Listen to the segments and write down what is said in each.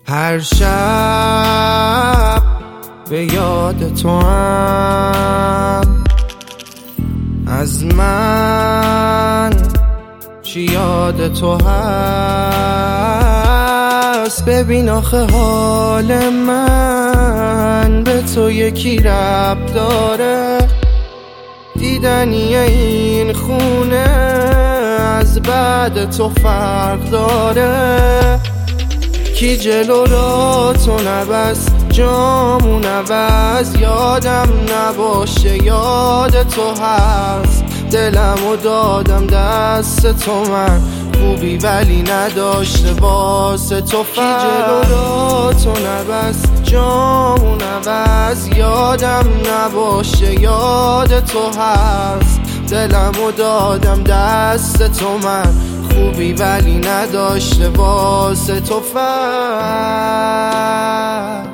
هر شب به یاد تو هم، از من چی یاد تو هست. ببین آخه حال من به تو یکی ربط داره، دیدنی این خونه از بعد تو فرق داره. کی جلو را تو نبست جامون عوض، یادم نباشه یاد تو هست. دلمو دادم دست تو، من خوبی ولی نداشته واسه تو فرق. کی جلو را تو نبست جامون عوض، یادم نباشه یاد تو هست. دلمو دادم دست تو، من خوبی ولی نداشته واسه تو فرق.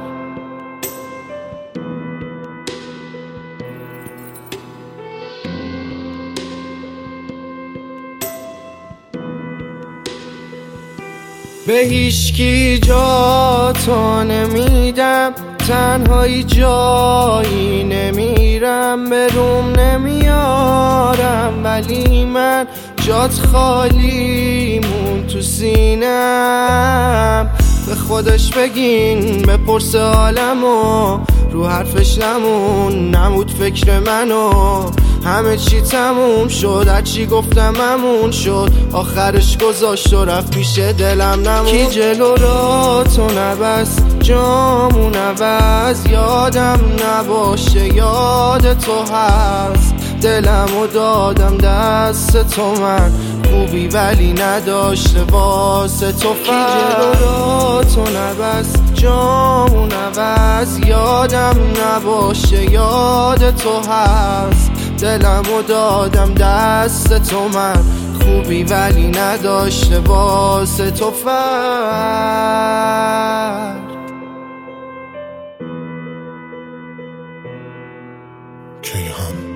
به هیچکی جا تو نمیدم، تنهایی جایی نمیرم، به روم نمیارم، ولی من جات خالی مون تو سینم. به خودش بگین بپرس عالمو، رو حرفش نمود فکر منو. همه چی تموم شد، هرچی گفتم همون شد، آخرش گذاشت و رفت پیش دلم نمون. کی جلو را تو نبست جامون عوض، یادم نباشه یاد تو هست. دلمو دادم دست تو، من خوبی ولی نداشته واسه تو فرق. کی جلو را تو نبست جامون عوض، یادم نباشه یاد تو هست. دلمو دادم دست تو، من خوبی ولی نداشته واسه تو فرق. کیهان